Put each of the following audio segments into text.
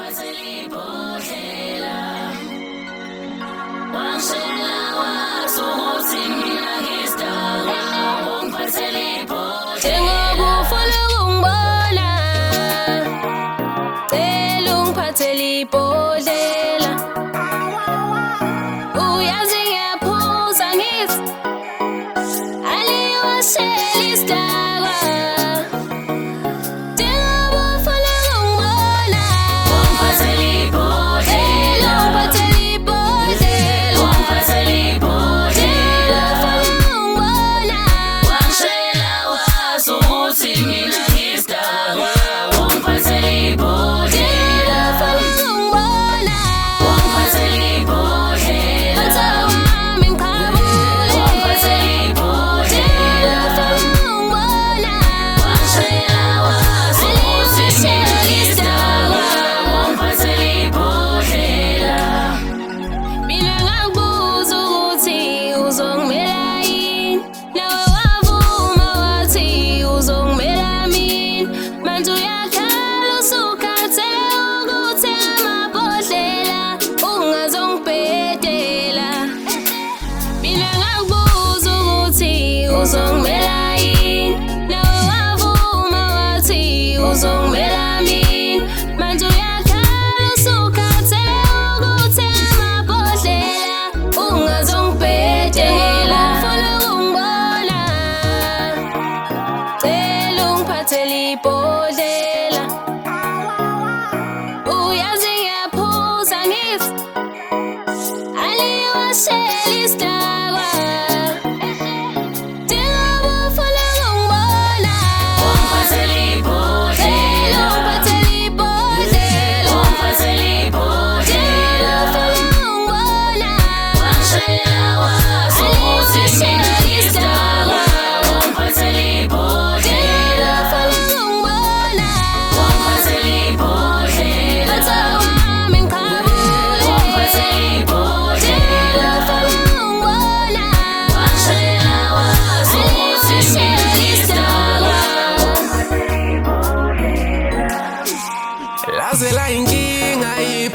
Lazela inkinga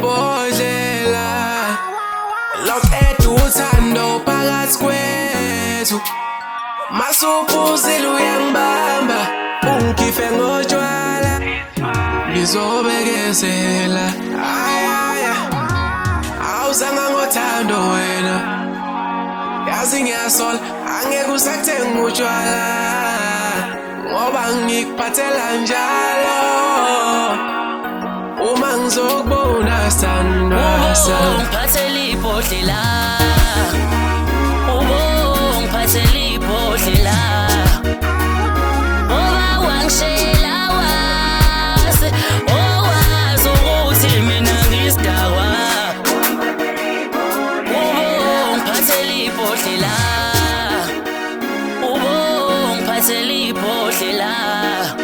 ibhodlela lokhetha uthando phakathi kwethu masuphuzile uyangibamba ungikhiphe ngotshwala ngizobekezela ayaya awuzanga ngothando wena yazi ngiyasola angeke usakuthenga utshwala ngoba ngikuphathela njalo uma ngizokubona sithandwa sami ungiphathela ibhodlela ungiphathela ibhodlela ngoba wangishela wazi owazi ukuthi mina ngisidakwa ungiphathela ibhodlela ungiphathela ibhodlela